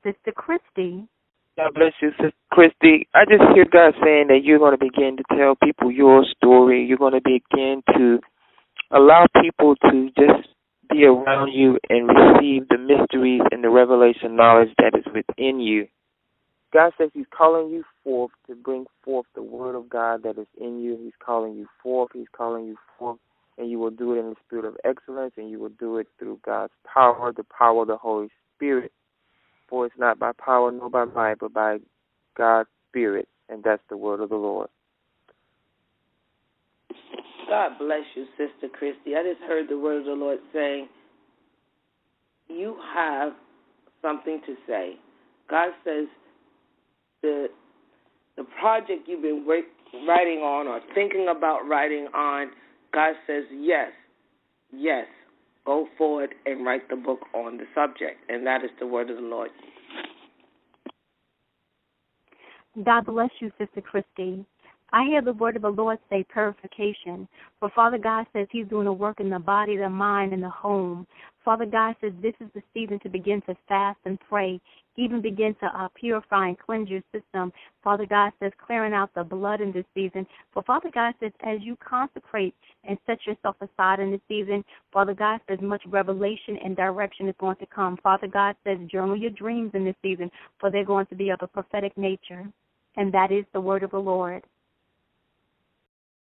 Sister Christy. God bless you, Sister Christy. I just hear God saying that you're going to begin to tell people your story. You're going to begin to allow people to just be around you and receive the mysteries and the revelation knowledge that is within you. God says He's calling you forth to bring forth the word of God that is in you. He's calling you forth. He's calling you forth, and you will do it in the spirit of excellence, and you will do it through God's power, the power of the Holy Spirit. For it's not by power nor by might, but by God's Spirit, and that's the word of the Lord. God bless you, Sister Christy. I just heard the word of the Lord saying, you have something to say. God says the project you've been writing on or thinking about writing on, God says, yes, go forward and write the book on the subject, and that is the word of the Lord. God bless you, Sister Christy. I hear the word of the Lord say purification. For Father God says He's doing a work in the body, the mind, and the home. Father God says this is the season to begin to fast and pray, even begin to purify and cleanse your system. Father God says clearing out the blood in this season. For Father God says as you consecrate and set yourself aside in this season, Father God says much revelation and direction is going to come. Father God says journal your dreams in this season, for they're going to be of a prophetic nature. And that is the word of the Lord.